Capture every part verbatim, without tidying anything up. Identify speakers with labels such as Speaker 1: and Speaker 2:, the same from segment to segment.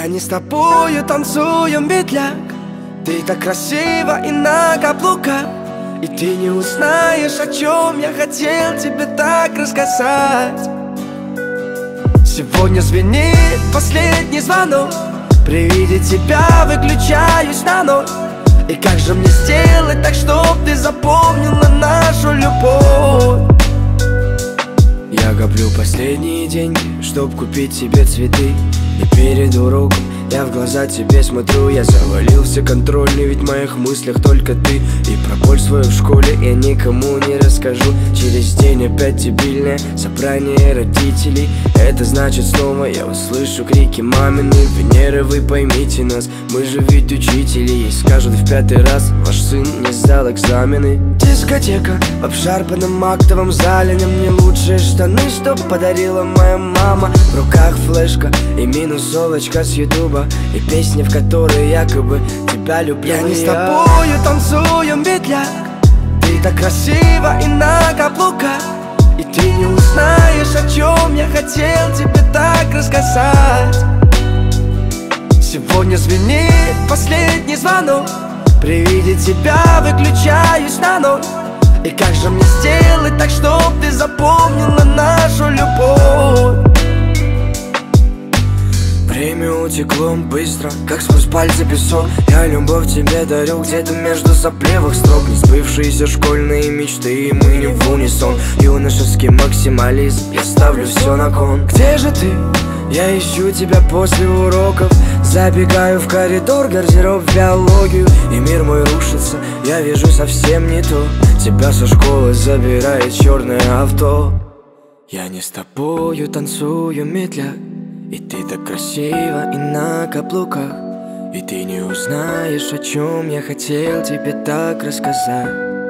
Speaker 1: Я не с тобою танцую медляк. Ты так красива и на каблуках, и ты не узнаешь, о чем я хотел тебе так рассказать. Сегодня звенит последний звонок. При виде тебя выключаюсь на ноль. И как же мне сделать так, чтоб ты запомнила нашу любовь? Я коплю последние деньги, чтоб купить себе цветы. И перед уроком я в глаза тебе смотрю. Я завалился контрольный, ведь в моих мыслях только ты. И про боль свою в школе я никому не расскажу. Через день опять дебильное собрание родителей. Это значит снова я услышу крики мамины: Венеры, вы поймите нас, мы же ведь учители. И скажут в пятый раз: ваш сын не сдал экзамены. Дискотека в обшарпанном актовом зале. На мне лучшие штаны, что подарила моя мама. В руках флешка и минусовочка с ютуба, и песни, в которые якобы тебя люблю. Я не с тобою танцую медляк. Ты так красива и на каблуках, и ты не узнаешь, о чем я хотел тебе так рассказать. Сегодня звенит последний звонок. При виде тебя выключаюсь на ноль. И как же мне сделать так, чтоб ты запомнила нашу любовь? Время утекло быстро, как сквозь пальцы песок. Я любовь тебе дарю где-то между соплевых строк. Не сбывшиеся школьные мечты, и мы не в унисон. Юношеский максимализм, я ставлю все на кон. Где же ты? Я ищу тебя после уроков. Забегаю в коридор, гардероб, в биологию. И мир мой рушится, я вижу совсем не то. Тебя со школы забирает черное авто. Я не с тобою танцую медляк. И ты так красива и на каблуках, и ты не узнаешь, о чем я хотел тебе так рассказать.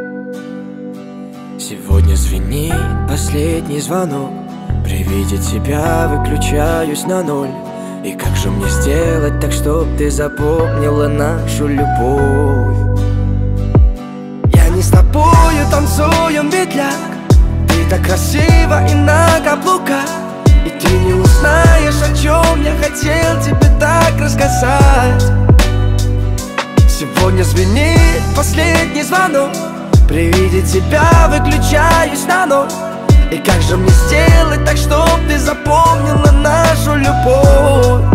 Speaker 1: Сегодня звенит последний звонок. При виде тебя выключаюсь на ноль. И как же мне сделать так, чтоб ты запомнила нашу любовь? Я не с тобою танцую медляк. Ты так красива и на каблуках, и ты не узнаешь, о чем я хотел тебе так рассказать. Сегодня звенит последний звонок. При виде тебя выключаюсь на ноль. И как же мне сделать так, чтоб ты запомнила нашу любовь?